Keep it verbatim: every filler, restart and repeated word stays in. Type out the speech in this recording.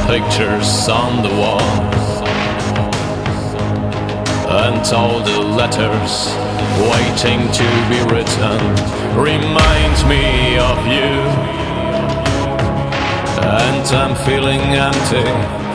pictures on the wall, and all the letters waiting to be written reminds me of you. And I'm feeling empty